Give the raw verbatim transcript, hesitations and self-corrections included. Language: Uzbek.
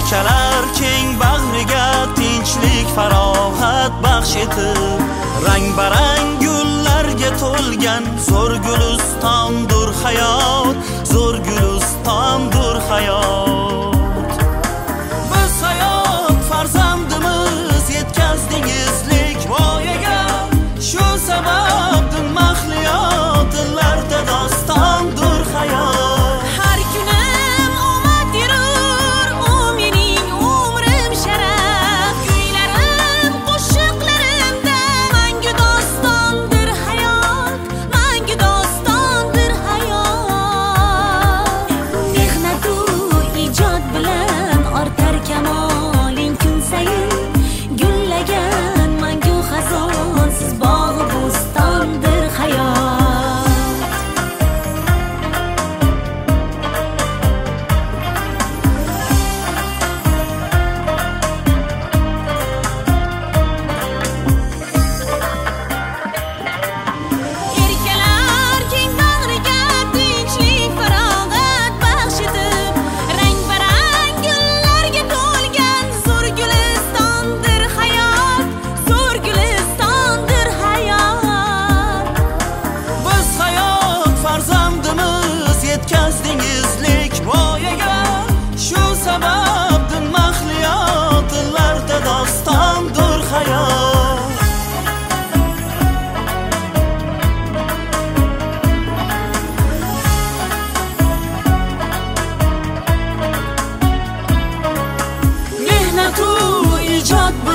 yelkalar keng bag'riga tinchlik farohat baxsh etib, rang barang gullarga to'lgan zo'r gulistondir hayot, zo'r gulistondir hayot. Biz hayot farzandimiz yetkazdingizlik voyaga, shu sababdan maxliyot dillarda dostondir hayot. Har kunim omad yurur, u mening umrim sharaf, kuylarim qo'shiqlarimda mangu dostondir hayot, mangu dostondir hayot. Mehnatu ijod bilan ortar kamoling kun sayin, gullagan mangu xazonsiz bog' bo'stondir hayot. Yelkalar keng bag'riga tinchlik farog'at baxsh etib, rang barang gullarga to'lgan zo'r gulistondir hayot, zo'r gulistondir hayot. Biz hayot farzandimiz yetkazdingizlik voyaga, shu sababdan maxliyot dillarda dostondir hayot. Mehnatu ijod